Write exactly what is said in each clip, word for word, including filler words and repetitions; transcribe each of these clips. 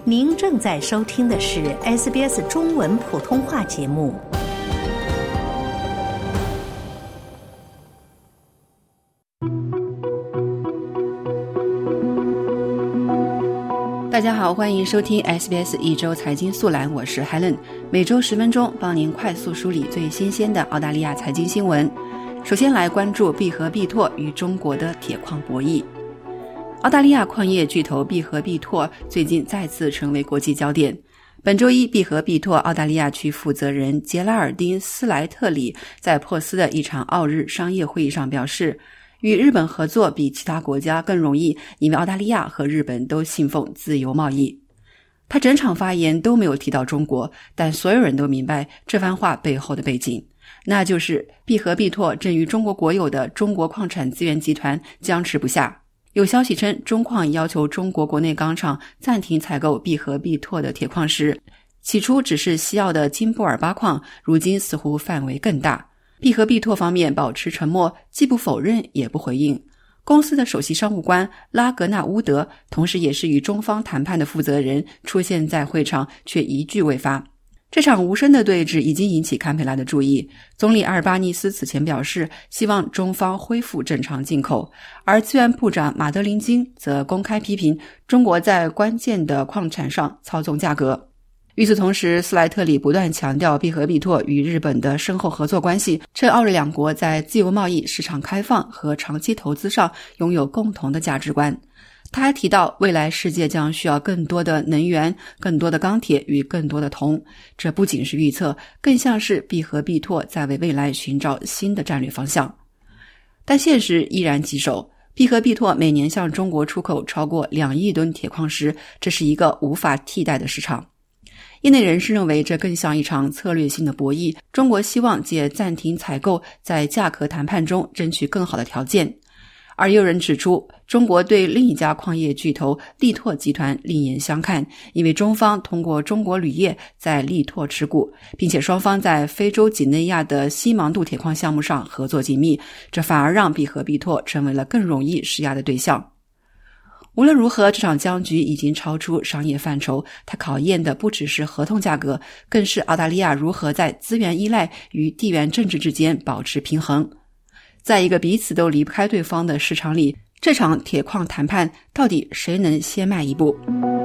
您正在收听的是 S B S 中文普通话节目。 大家好，欢迎收听 S B S 一周财经速览，我是 Helen， 每周十分钟帮您快速梳理最新鲜的澳大利亚财经新闻。首先来关注必和必拓与中国的铁矿博弈。澳大利亚矿业巨头必和必拓最近再次成为国际焦点。本周一，必和必拓澳大利亚区负责人杰拉尔丁·斯莱特里在珀斯的一场澳日商业会议上表示，与日本合作比其他国家更容易，因为澳大利亚和日本都信奉自由贸易。他整场发言都没有提到中国，但所有人都明白这番话背后的背景，那就是必和必拓正与中国国有的中国矿产资源集团僵持不下。有消息称，中矿要求中国国内钢厂暂停采购必和必拓的铁矿石，起初只是西澳的金布尔巴矿，如今似乎范围更大。必和必拓方面保持沉默，既不否认也不回应。公司的首席商务官拉格纳乌德，同时也是与中方谈判的负责人，出现在会场，却一句未发。这场无声的对峙已经引起堪培拉的注意。总理阿尔巴尼斯此前表示，希望中方恢复正常进口，而资源部长马德林金则公开批评中国在关键的矿产上操纵价格。与此同时，斯莱特里不断强调必和必拓与日本的深厚合作关系，称澳日两国在自由贸易、市场开放和长期投资上拥有共同的价值观。他还提到，未来世界将需要更多的能源、更多的钢铁与更多的铜。这不仅是预测，更像是必和必拓在为未来寻找新的战略方向。但现实依然棘手，必和必拓每年向中国出口超过两亿吨铁矿石，这是一个无法替代的市场。业内人士认为，这更像一场策略性的博弈，中国希望借暂停采购，在价格谈判中争取更好的条件。而也有人指出，中国对另一家矿业巨头力拓集团另眼相看，因为中方通过中国铝业在力拓持股，并且双方在非洲几内亚的西芒杜铁矿项目上合作紧密，这反而让必和必拓成为了更容易施压的对象。无论如何，这场僵局已经超出商业范畴，它考验的不只是合同价格，更是澳大利亚如何在资源依赖与地缘政治之间保持平衡。在一个彼此都离不开对方的市场里，这场铁矿谈判到底谁能先迈一步？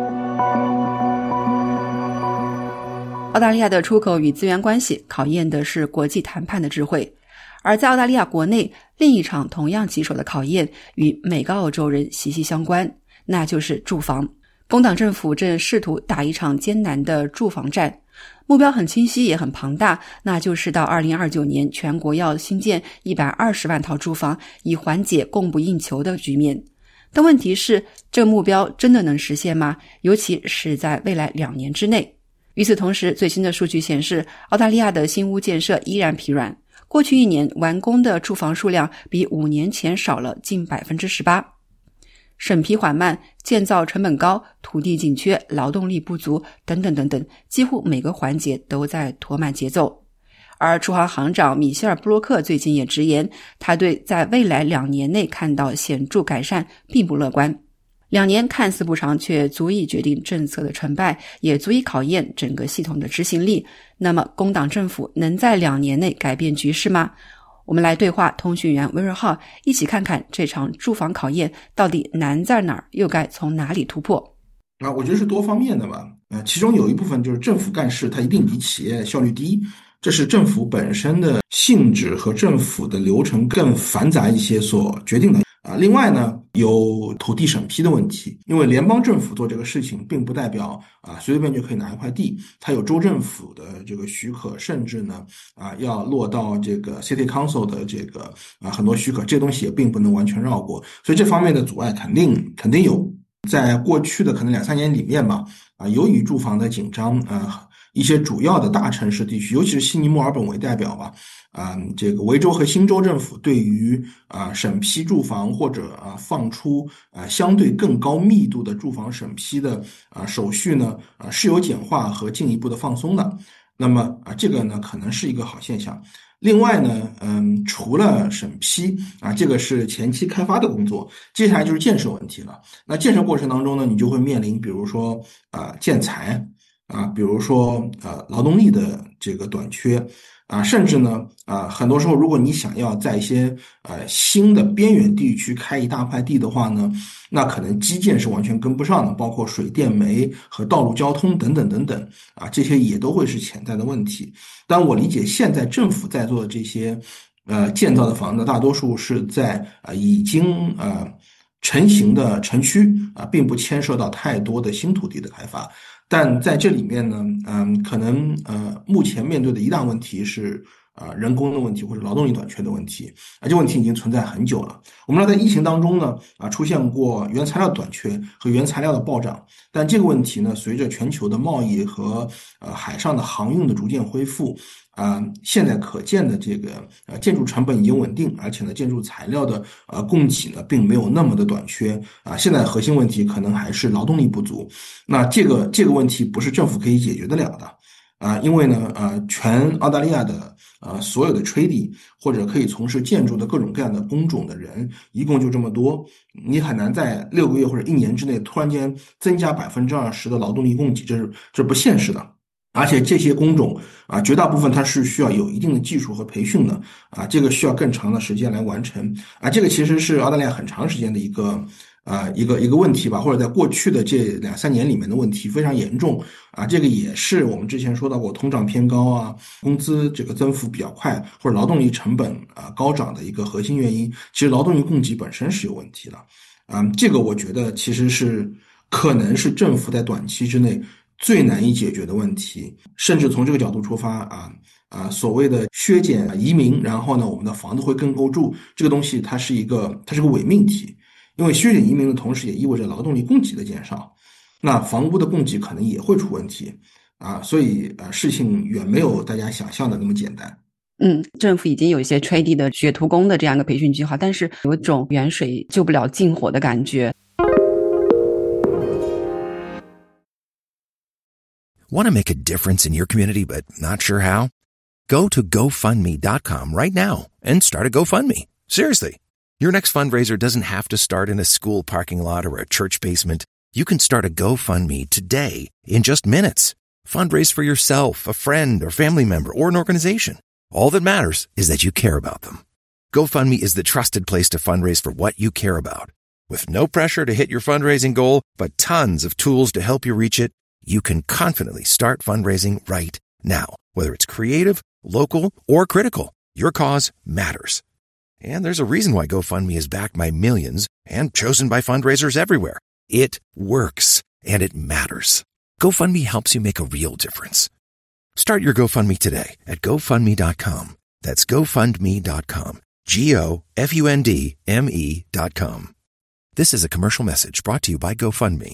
澳大利亚的出口与资源关系考验的是国际谈判的智慧，而在澳大利亚国内，另一场同样棘手的考验与每个澳洲人息息相关，那就是住房。工党政府正试图打一场艰难的住房战，目标很清晰也很庞大，那就是到二零二九年全国要新建一百二十万套住房，以缓解供不应求的局面。但问题是，这个目标真的能实现吗？尤其是在未来两年之内。与此同时，最新的数据显示，澳大利亚的新屋建设依然疲软，过去一年完工的住房数量比五年前少了近 百分之十八。审批缓慢，建造成本高，土地紧缺，劳动力不足等等等等，几乎每个环节都在拖慢节奏。而出行行长米歇尔·布洛克最近也直言，他对在未来两年内看到显著改善并不乐观。两年看似不长，却足以决定政策的成败，也足以考验整个系统的执行力。那么工党政府能在两年内改变局势吗？我们来对话通讯员威尔浩，一起看看这场住房考验到底难在哪儿，又该从哪里突破。 啊，我觉得是多方面的吧。呃，其中有一部分就是政府干事它一定比企业效率低，这是政府本身的性质和政府的流程更繁杂一些所决定的。啊，另外呢，有土地审批的问题，因为联邦政府做这个事情，并不代表啊随随便就可以拿一块地，它有州政府的这个许可，甚至呢啊要落到这个 City Council 的这个啊很多许可，这东西也并不能完全绕过，所以这方面的阻碍肯定肯定有。在过去的可能两三年里面吧，啊由于住房的紧张，啊一些主要的大城市地区，尤其是悉尼、墨尔本为代表吧。啊、呃，这个维州和新州政府对于啊、呃、审批住房或者啊、呃、放出啊、呃、相对更高密度的住房审批的啊、呃、手续呢，啊、呃、是有简化和进一步的放松的。那么啊、呃、这个呢可能是一个好现象。 另外呢，嗯，除了审批啊，这个是前期开发的工作，接下来就是建设问题了。那建设过程当中呢，你就会面临，比如说啊、呃、建材啊，比如说呃劳动力的这个短缺啊，甚至呢啊、呃、很多时候，如果你想要在一些呃新的边远地区开一大块地的话呢，那可能基建是完全跟不上的，包括水电煤和道路交通等等等等啊，这些也都会是潜在的问题。但我理解现在政府在做的这些呃建造的房子，大多数是在啊、呃、已经呃成型的城区啊、呃，并不牵涉到太多的新土地的开发。但在这里面呢，嗯，可能呃目前面对的一大问题是啊、呃、人工的问题或者劳动力短缺的问题，啊，这问题已经存在很久了。我们知道在疫情当中呢，啊出现过原材料短缺和原材料的暴涨，但这个问题呢，随着全球的贸易和呃海上的航运的逐渐恢复，啊，现在可见的这个呃建筑成本已经稳定，而且呢，建筑材料的呃供给呢并没有那么的短缺啊。现在核心问题可能还是劳动力不足，那这个这个问题不是政府可以解决得了的啊，因为呢呃全澳大利亚的呃所有的 tradie 或者可以从事建筑的各种各样的工种的人一共就这么多，你很难在六个月或者一年之内突然间增加百分之二十的劳动力供给，这是这是不现实的。而且这些工种啊，绝大部分它是需要有一定的技术和培训的啊，这个需要更长的时间来完成啊，这个其实是澳大利亚很长时间的一个啊一个一个问题吧，或者在过去的这两三年里面的问题非常严重啊，这个也是我们之前说到过通胀偏高啊，工资这个增幅比较快，或者劳动力成本啊高涨的一个核心原因。其实劳动力供给本身是有问题的啊，这个我觉得其实是可能是政府在短期之内最难以解决的问题，甚至从这个角度出发啊啊，所谓的削减移民，然后呢，我们的房子会更够住，这个东西它是一个它是个伪命题，因为削减移民的同时也意味着劳动力供给的减少，那房屋的供给可能也会出问题啊，所以呃，事情远没有大家想象的那么简单。 嗯，政府已经有一些 tradie 的学徒工的这样一个培训计划，但是有一种远水救不了近火的感觉。 Want to make a difference in your community but not sure how? Go to go fund me dot com right now and start a GoFundMe. Seriously. Your next fundraiser doesn't have to start in a school parking lot or a church basement. You can start a GoFundMe today in just minutes. Fundraise for yourself, a friend, or family member, or an organization. All that matters is that you care about them. GoFundMe is the trusted place to fundraise for what you care about. With no pressure to hit your fundraising goal, but tons of tools to help you reach it, you can confidently start fundraising right now. Whether it's creative, local, or critical, your cause matters. And there's a reason why GoFundMe is backed by millions and chosen by fundraisers everywhere. It works, and it matters. GoFundMe helps you make a real difference. Start your GoFundMe today at go fund me dot com. That's go fund me dot com. G O F U N D M E dot com. This is a commercial message brought to you by GoFundMe.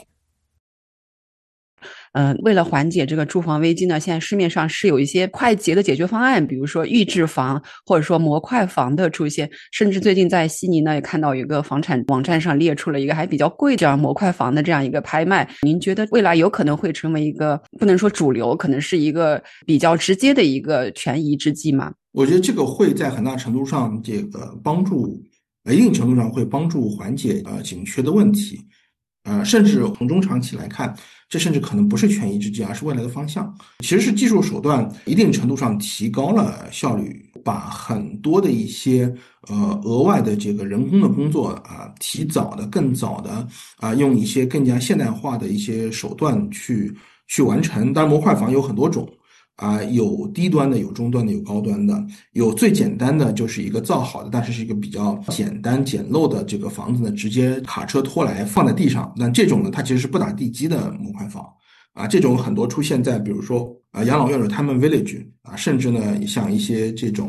呃，为了缓解这个住房危机呢，现在市面上是有一些快捷的解决方案，比如说预制房或者说模块房的出现，甚至最近在悉尼呢也看到有一个房产网站上列出了一个还比较贵这样模块房的这样一个拍卖。您觉得未来有可能会成为一个不能说主流，可能是一个比较直接的一个权宜之计吗？ 我觉得这个会在很大程度上这个帮助，一定程度上会帮助缓解呃紧缺的问题。呃，甚至从中长期来看，这甚至可能不是权宜之计，而是未来的方向。其实是技术手段一定程度上提高了效率，把很多的一些呃额外的这个人工的工作啊、呃，提早的、更早的啊、呃，用一些更加现代化的一些手段去去完成。当然，模块房有很多种。啊、呃，有低端的，有中端的，有高端的，有最简单的就是一个造好的，但是是一个比较简单简陋的这个房子呢，直接卡车拖来放在地上。那这种呢，它其实是不打地基的模块房啊，这种很多出现在比如说啊养老院的 retirement village 啊，甚至呢像一些这种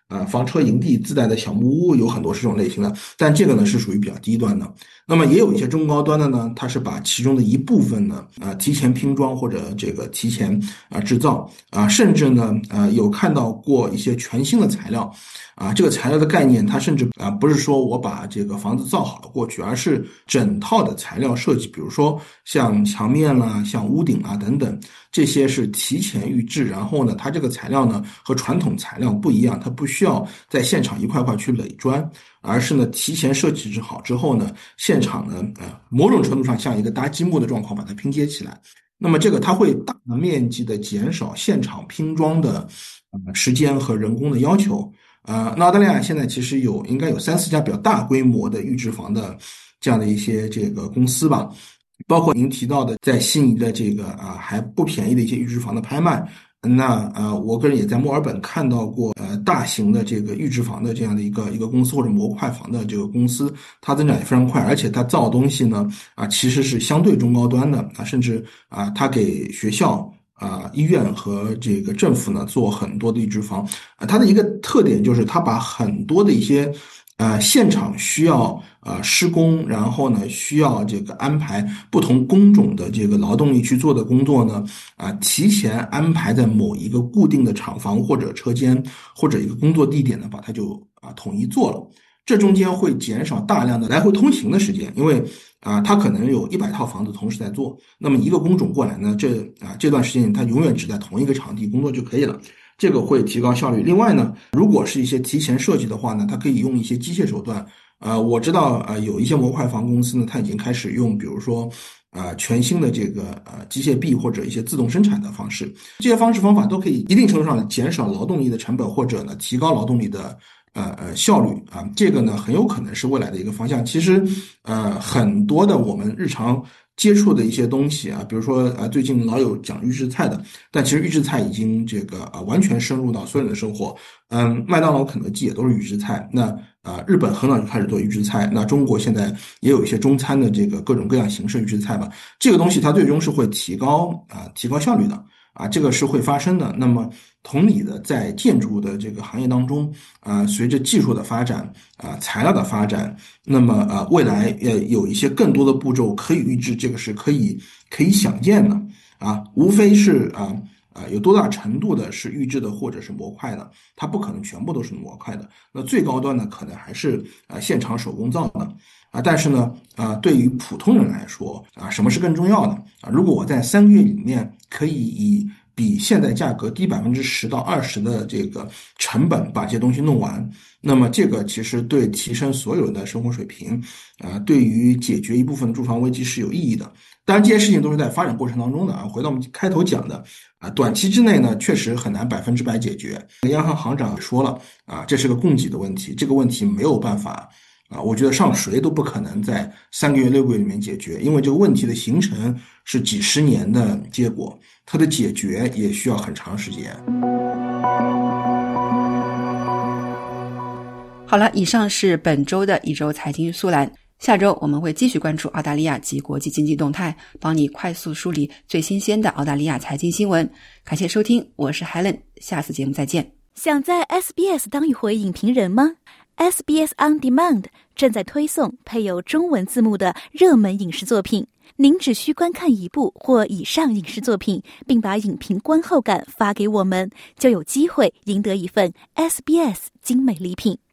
啊，房车营地自带的小木屋，有很多是这种类型的，但这个呢是属于比较低端的。那么也有一些中高端的呢，它是把其中的一部分呢，啊提前拼装或者这个提前啊制造啊，甚至呢，呃有看到过一些全新的材料，啊这个材料的概念，它甚至啊不是说我把这个房子造好了过去，而是整套的材料设计，比如说像墙面啦、像屋顶啊等等，这些是提前预制，然后呢，它这个材料呢和传统材料不一样，它不需要在现场一块块去垒砖，而是呢提前设计好之后呢，现场呢呃某种程度上像一个搭积木的状况把它拼接起来。那么这个它会大面积的减少现场拼装的呃时间和人工的要求。呃，那澳大利亚现在其实有应该有三四家比较大规模的预制房的这样的一些这个公司吧，包括您提到的在悉尼的这个啊还不便宜的一些预制房的拍卖。那呃，我个人也在墨尔本看到过呃大型的这个预制房的这样的一个一个公司或者模块房的这个公司，它增长也非常快，而且它造东西呢啊其实是相对中高端的啊，甚至啊它给学校啊医院和这个政府呢做很多的预制房啊，它的一个特点就是它把很多的一些呃，现场需要呃施工，然后呢需要这个安排不同工种的这个劳动力去做的工作呢，啊、呃，提前安排在某一个固定的厂房或者车间或者一个工作地点呢，把它就啊、呃、统一做了。这中间会减少大量的来回通行的时间，因为啊、呃，它可能有一百套房子同时在做，那么一个工种过来呢，这啊、呃、这段时间它永远只在同一个场地工作就可以了。这个会提高效率。另外呢，如果是一些提前设计的话呢，它可以用一些机械手段。呃，我知道呃有一些模块房公司呢，它已经开始用，比如说呃全新的这个呃机械臂或者一些自动生产的方式。这些方式方法都可以一定程度上减少劳动力的成本，或者呢提高劳动力的呃呃效率啊。这个呢很有可能是未来的一个方向。其实呃很多的我们日常接触的一些东西啊，比如说啊，最近老有讲预制菜的，但其实预制菜已经这个啊完全深入到所有人的生活。嗯，麦当劳、肯德基也都是预制菜。那啊，日本很早就开始做预制菜，那中国现在也有一些中餐的这个各种各样形式预制菜吧。这个东西它最终是会提高啊提高效率的啊，这个是会发生的。那么同理的，在建筑的这个行业当中，啊，随着技术的发展，啊，材料的发展，那么啊，未来呃有一些更多的步骤可以预制，这个是可以可以想见的啊，无非是啊啊有多大程度的是预制的或者是模块的，它不可能全部都是模块的。那最高端的可能还是啊现场手工造的啊，但是呢啊，对于普通人来说啊，什么是更重要的啊？如果我在三个月里面可以以比现在价格低百分之十到二十的这个成本把这些东西弄完，那么这个其实对提升所有人的生活水平，啊，对于解决一部分住房危机是有意义的。当然，这些事情都是在发展过程当中的啊。回到我们开头讲的啊，短期之内呢，确实很难百分之百解决。央行行长也说了啊，这是个供给的问题，这个问题没有办法。啊，我觉得上谁都不可能在三个月、六个月里面解决，因为这个问题的形成是几十年的结果，它的解决也需要很长时间。 好了，以上是本周的一周财经速览。下周我们会继续关注澳大利亚及国际经济动态，帮你快速梳理最新鲜的澳大利亚财经新闻。感谢收听，我是 Helen， 下次节目再见。 想在 S B S 当一回影评人吗？ S B S On Demand 正在推送配有中文字幕的热门影视作品，您只需观看一部或以上影视作品，并把影评观后感发给我们，就有机会赢得一份 S B S 精美礼品。